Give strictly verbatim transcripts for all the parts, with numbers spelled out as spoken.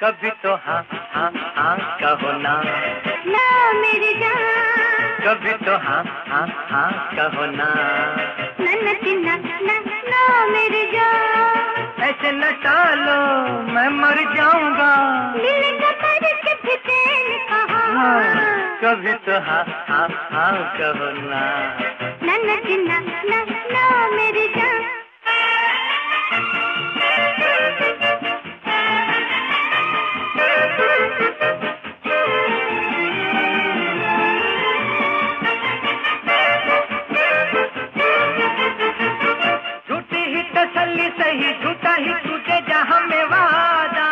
कभी तो हाँ हाँ हाँ कहो ना, ना मेरी जान, कभी तो हाँ हाँ हाँ कहो ना, नन्ना चिन्ना ना ना मेरी जान, ऐसे न टालो मैं मर जाऊंगा, दिल का पर के फिटेन कहाँ, कभी तो हाँ हाँ हाँ कहो ना, नन्ना चिन्ना ना ना मेरी जान। झूठी ही तसल्ली सही, झूठा ही टूटे जहाँ में वादा,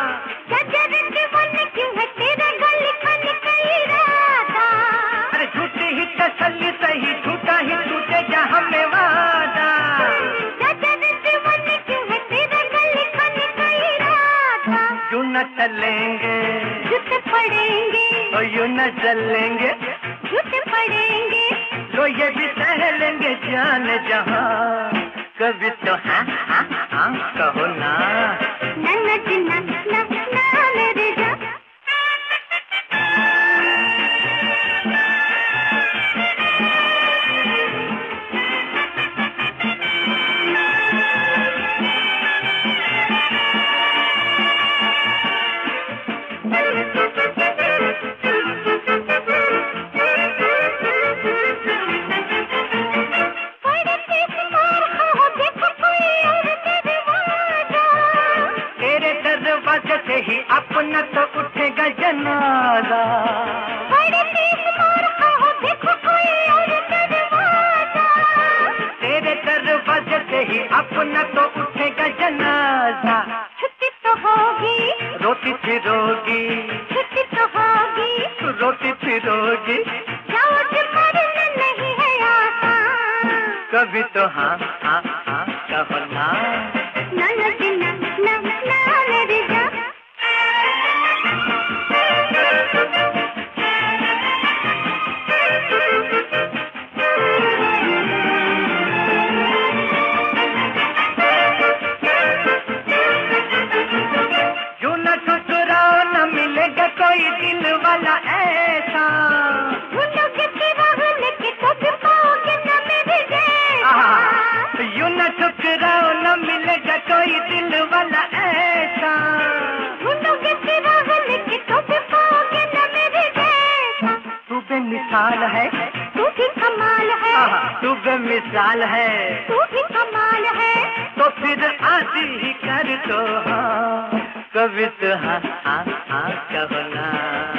क्यों है तेरा गल खन का इरादा, अरे झूठी ही तसल्ली सही, झूठा ही टूटे जहाँ में वादा, क्यों है तेरा गल खन का इरादा, यूं न चलेंगे झूठ पड़ेंगे, और यूं न चलेंगे, झूठ पड़ेंगे, तो ये भी सह लेंगे जान जहाँ, कभी तो हाँ हाँ हाँ कहो ना, नन्ना चिन्ना ना ना मेरे जान। से ही अपना तो उठेगा जनाजा, बड़े तेज मार खाओ देखो कोई और दरवाजा, तेरे दरवाजे से ही अपना तो उठेगा जनाजा, छुट्टी तो होगी रोती फिरोगी, छुट्टी तो होगी रोती फिरोगी, जाओ मरना नहीं है आसान, कभी तो हाँ हाँ हाँ कहो ना, नन्ना चिन्ना ना ना मेरी जान। यूं न ठुकराओ न मिलेगा कोई दिल वाला ऐसा, ढूंढोगे फिर लेके कभी पाओगे न मेरे जैसा, यूं न ठुकराओ न मिलेगा कोई दिल वाला ऐसा, ढूंढोगे फिर लेके कभी पाओगे न मेरे जैसा, तू बेमिसाल है, तू भी कमाल है, तू बेमिसाल है, तू भी कमाल है, तो फिर आदि ही कर दो हाँ, कभी तो हाँ हाँ हाँ कहो ना।